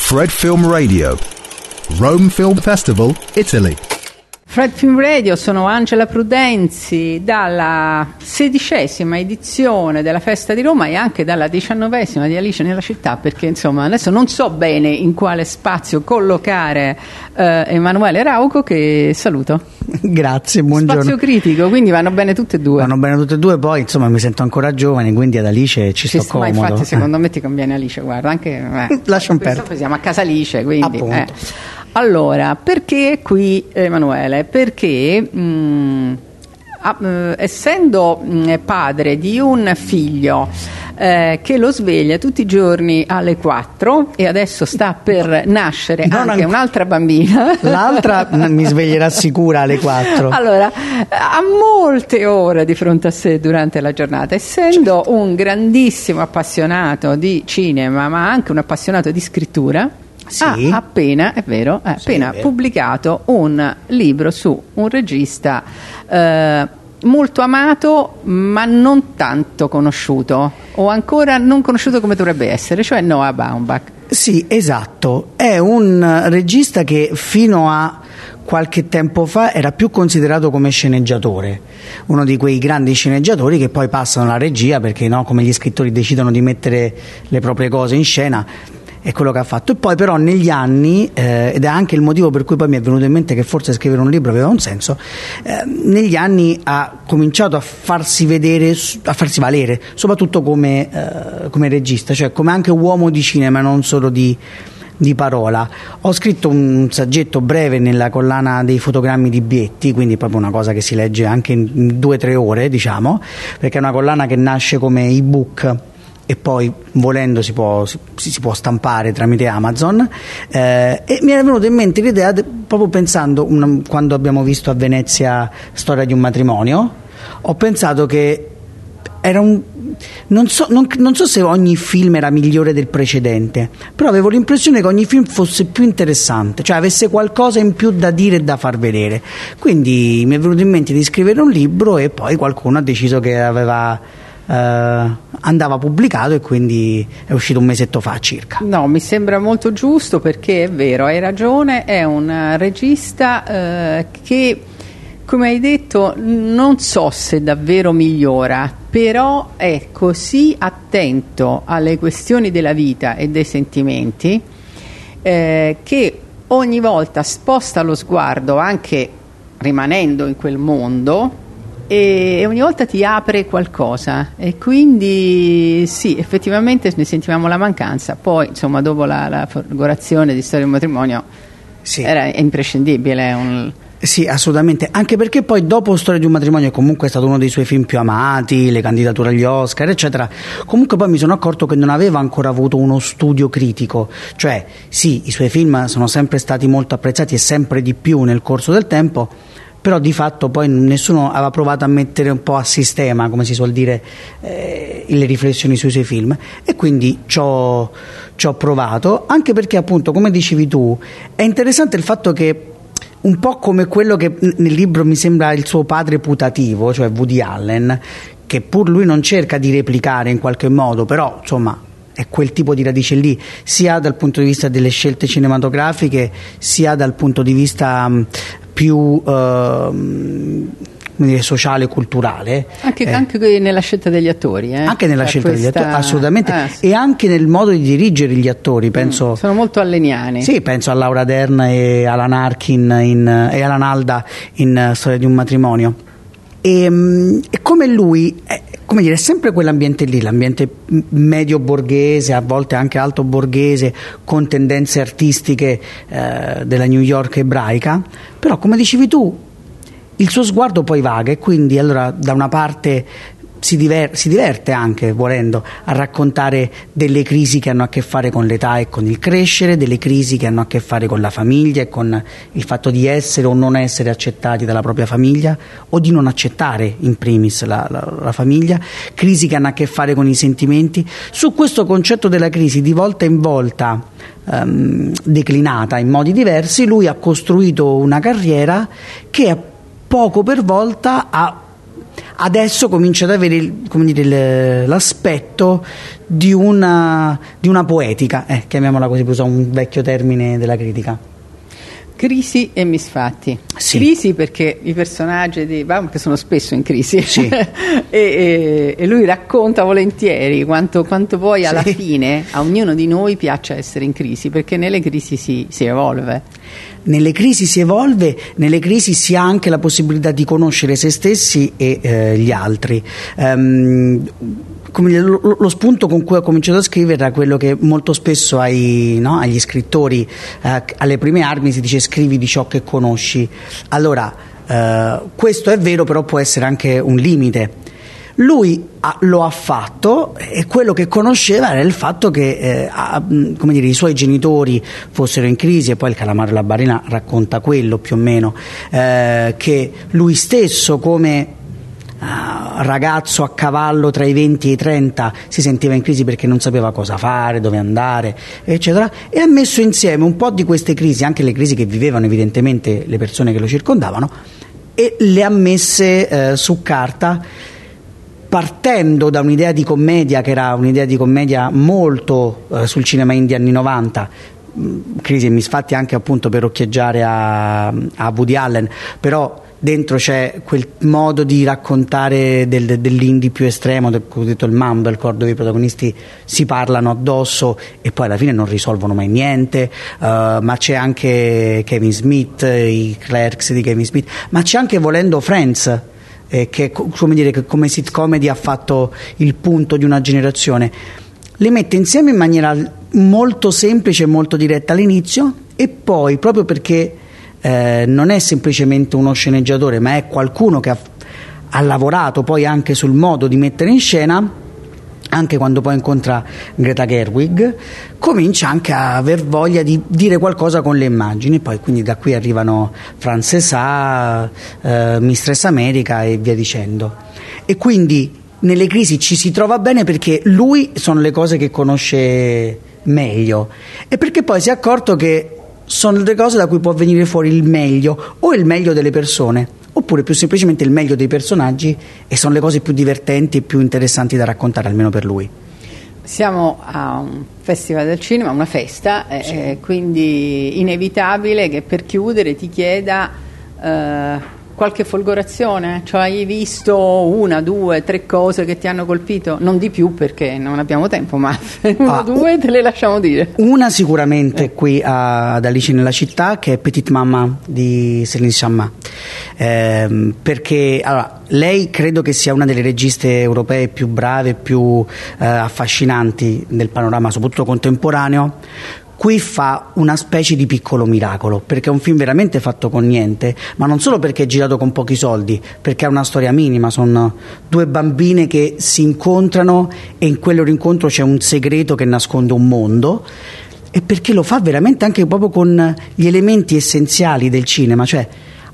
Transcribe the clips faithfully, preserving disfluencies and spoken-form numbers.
Fred Film Radio, Rome Film Festival, Italy. Fred Film Radio, sono Angela Prudenzi, dalla sedicesima edizione della Festa di Roma e anche dalla diciannovesima di Alice nella città, perché insomma adesso non so bene in quale spazio collocare eh, Emanuele Rauco, che saluto. Grazie, buongiorno. Spazio critico, quindi vanno bene tutte e due. Vanno bene tutte e due, poi insomma mi sento ancora giovane, quindi ad Alice ci, ci sto comodo. Ma infatti secondo me ti conviene Alice, guarda, anche eh, lascia un perdere. Siamo a casa Alice, quindi appunto. Eh. Allora, perché qui Emanuele? Perché mh, a, eh, essendo mh, padre di un figlio eh, che lo sveglia tutti i giorni alle quattro e adesso sta per nascere non anche an- un'altra bambina, l'altra mi sveglierà sicura alle quattro. Allora, ha molte ore di fronte a sé durante la giornata, essendo certo. un grandissimo appassionato di cinema, ma anche un appassionato di scrittura. Sì. Ha appena, è vero, ha sì, appena è vero. pubblicato un libro su un regista eh, molto amato ma non tanto conosciuto, o ancora non conosciuto come dovrebbe essere, cioè Noah Baumbach. Sì, esatto, è un regista che fino a qualche tempo fa era più considerato come sceneggiatore, uno di quei grandi sceneggiatori che poi passano alla regia perché no, come gli scrittori decidono di mettere le proprie cose in scena. È quello che ha fatto. E poi però negli anni, eh, ed è anche il motivo per cui poi mi è venuto in mente che forse scrivere un libro aveva un senso, eh, negli anni ha cominciato a farsi vedere, a farsi valere, soprattutto come, eh, come regista, cioè come anche uomo di cinema, non solo di, di parola. Ho scritto un saggetto breve nella collana dei fotogrammi di Bietti, quindi proprio una cosa che si legge anche in due o tre ore, diciamo, perché è una collana che nasce come ebook e poi volendo si può, si, si può stampare tramite Amazon, eh, e mi era venuta in mente l'idea de, proprio pensando una, quando abbiamo visto a Venezia Storia di un matrimonio, ho pensato che era un non so, non, non so se ogni film era migliore del precedente, però avevo l'impressione che ogni film fosse più interessante, cioè avesse qualcosa in più da dire e da far vedere, quindi mi è venuto in mente di scrivere un libro e poi qualcuno ha deciso che aveva Uh, andava pubblicato e quindi è uscito un mesetto fa circa. No, mi sembra molto giusto, perché è vero, hai ragione, è un regista uh, che, come hai detto, non so se davvero migliora, però è così attento alle questioni della vita e dei sentimenti eh, che ogni volta sposta lo sguardo, anche rimanendo in quel mondo, e ogni volta ti apre qualcosa, e quindi sì, effettivamente ne sentivamo la mancanza. Poi insomma dopo la, la folgorazione di Storia di un matrimonio sì. era imprescindibile un... Sì, assolutamente, anche perché poi dopo Storia di un matrimonio comunque è stato uno dei suoi film più amati, le candidature agli Oscar eccetera, comunque poi mi sono accorto che non aveva ancora avuto uno studio critico, cioè sì, i suoi film sono sempre stati molto apprezzati e sempre di più nel corso del tempo, però di fatto poi nessuno aveva provato a mettere un po' a sistema, come si suol dire, eh, le riflessioni sui suoi film, e quindi ci ho, ci ho provato, anche perché appunto, come dicevi tu, è interessante il fatto che un po' come quello che nel libro mi sembra il suo padre putativo, cioè Woody Allen, che pur lui non cerca di replicare in qualche modo, però insomma è quel tipo di radice lì, sia dal punto di vista delle scelte cinematografiche, sia dal punto di vista um, più uh, come dire, sociale, culturale, anche, eh. anche nella scelta degli attori, eh? anche nella cioè scelta questa... degli attori, assolutamente, ah, sì. e anche nel modo di dirigere gli attori, penso mm, sono molto alleniani. Sì, penso a Laura Dern e Alan Arkin in, e Alan Alda in Storia di un matrimonio, e, e come lui è, come dire, è sempre quell'ambiente lì, l'ambiente medio borghese, a volte anche alto borghese, con tendenze artistiche eh, della New York ebraica, però come dicevi tu il suo sguardo poi vaga, e quindi allora da una parte si, diver- si diverte anche, volendo, a raccontare delle crisi che hanno a che fare con l'età e con il crescere, delle crisi che hanno a che fare con la famiglia e con il fatto di essere o non essere accettati dalla propria famiglia, o di non accettare in primis la, la, la famiglia, crisi che hanno a che fare con i sentimenti. Su questo concetto della crisi, di volta in volta um, declinata in modi diversi, lui ha costruito una carriera che poco per volta ha adesso comincia ad avere il, come dire, l'aspetto di una, di una poetica, eh, chiamiamola così, per usare un vecchio termine della critica. Crisi e misfatti. Sì. Crisi perché i personaggi di Baum, che sono spesso in crisi, sì. e, e, e lui racconta volentieri quanto, quanto poi alla sì. fine a ognuno di noi piaccia essere in crisi, perché nelle crisi si, si evolve. Nelle crisi si evolve, nelle crisi si ha anche la possibilità di conoscere se stessi e eh, gli altri. Um, come dire, lo, lo spunto con cui ho cominciato a scrivere era quello che molto spesso ai, no, agli scrittori eh, alle prime armi si dice: scrivi di ciò che conosci. Allora eh, questo è vero, però può essere anche un limite. Lui ha, lo ha fatto, e quello che conosceva era il fatto che eh, ha, come dire, i suoi genitori fossero in crisi, e poi il Calamaro e la balena racconta quello più o meno, eh, che lui stesso come uh, ragazzo a cavallo tra i venti e i trenta si sentiva in crisi perché non sapeva cosa fare, dove andare, eccetera, e ha messo insieme un po' di queste crisi, anche le crisi che vivevano evidentemente le persone che lo circondavano, e le ha messe eh, su carta, partendo da un'idea di commedia che era un'idea di commedia molto eh, sul cinema indie anni novanta, crisi e misfatti anche appunto per occhieggiare a, a Woody Allen, però dentro c'è quel modo di raccontare del, dell'indie più estremo, del cosiddetto il mumblecore, dove i protagonisti si parlano addosso e poi alla fine non risolvono mai niente, uh, ma c'è anche Kevin Smith, i Clerks di Kevin Smith, ma c'è anche, volendo, Friends, Eh, che, come dire, che come sitcomedy ha fatto il punto di una generazione. Le mette insieme in maniera molto semplice e molto diretta all'inizio, e poi, proprio perché eh, non è semplicemente uno sceneggiatore, ma è qualcuno che ha, ha lavorato poi anche sul modo di mettere in scena, anche quando poi incontra Greta Gerwig, comincia anche a aver voglia di dire qualcosa con le immagini. Poi quindi da qui arrivano Frances Ha, eh, Mistress America e via dicendo. E quindi nelle crisi ci si trova bene perché lui sono le cose che conosce meglio, e perché poi si è accorto che sono le cose da cui può venire fuori il meglio, o il meglio delle persone, oppure più semplicemente il meglio dei personaggi, e sono le cose più divertenti e più interessanti da raccontare, almeno per lui. Siamo a un festival del cinema, una festa, sì. eh, quindi inevitabile che per chiudere ti chieda eh, qualche folgorazione, cioè hai visto una, due, tre cose che ti hanno colpito, non di più perché non abbiamo tempo, ma una, ah, due te le lasciamo dire. Una sicuramente eh. qui ad Alice nella città, che è Petite Maman di Céline Sciamma, eh, perché allora, lei credo che sia una delle registe europee più brave, più eh, affascinanti del panorama soprattutto contemporaneo. Qui fa una specie di piccolo miracolo, perché è un film veramente fatto con niente, ma non solo perché è girato con pochi soldi, perché ha una storia minima, sono due bambine che si incontrano e in quello rincontro c'è un segreto che nasconde un mondo, e perché lo fa veramente anche proprio con gli elementi essenziali del cinema, cioè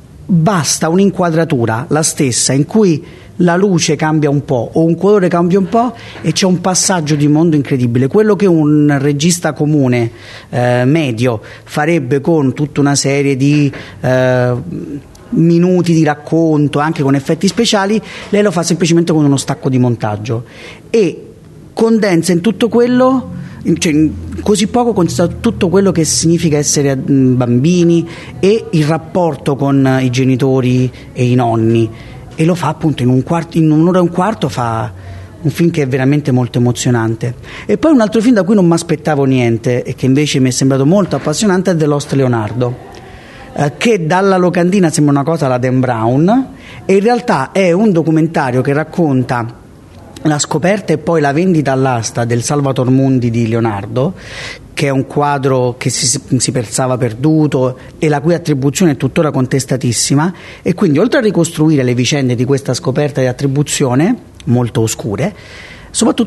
basta un'inquadratura, la stessa, in cui la luce cambia un po' o un colore cambia un po' e c'è un passaggio di mondo incredibile. Quello che un regista comune eh, medio farebbe con tutta una serie di eh, minuti di racconto, anche con effetti speciali, lei lo fa semplicemente con uno stacco di montaggio e condensa in tutto quello, cioè in così poco condensa tutto quello che significa essere bambini e il rapporto con i genitori e i nonni, e lo fa appunto in un quarto, in un'ora e un quarto fa un film che è veramente molto emozionante. E poi un altro film da cui non mi aspettavo niente e che invece mi è sembrato molto appassionante è The Lost Leonardo, eh, che dalla locandina sembra una cosa alla Dan Brown, e in realtà è un documentario che racconta la scoperta e poi la vendita all'asta del Salvator Mundi di Leonardo, che è un quadro che si, si pensava perduto e la cui attribuzione è tuttora contestatissima, e quindi oltre a ricostruire le vicende di questa scoperta e attribuzione molto oscure, soprattutto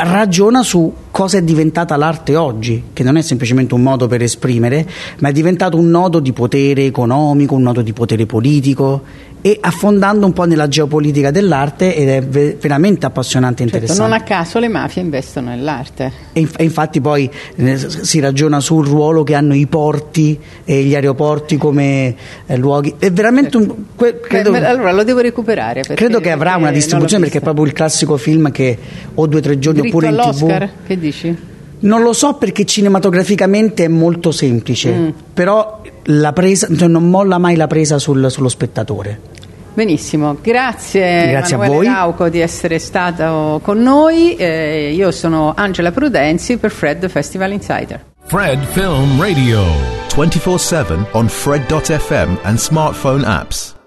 ragiona su cosa è diventata l'arte oggi, che non è semplicemente un modo per esprimere, ma è diventato un nodo di potere economico, un nodo di potere politico, e affondando un po' nella geopolitica dell'arte, ed è ve- veramente appassionante e certo, interessante. non a caso le mafie investono nell'arte. E, inf- e infatti poi eh, si ragiona sul ruolo che hanno i porti e gli aeroporti come eh, luoghi. È veramente certo. un... Que- credo, Beh, allora lo devo recuperare. Perché, credo che avrà una distribuzione, perché è proprio il classico film che o due o tre giorni Dritto oppure in all'Oscar? tivù. Che dici? Non lo so, perché cinematograficamente è molto semplice, mm. però la presa, cioè non molla mai la presa sul, sullo spettatore. Benissimo, grazie, grazie Emanuele a voi. Rauco di essere stato con noi. Eh, io sono Angela Prudenzi per Fred Festival Insider. Fred Film Radio twenty-four seven on Fred dot f m and smartphone apps.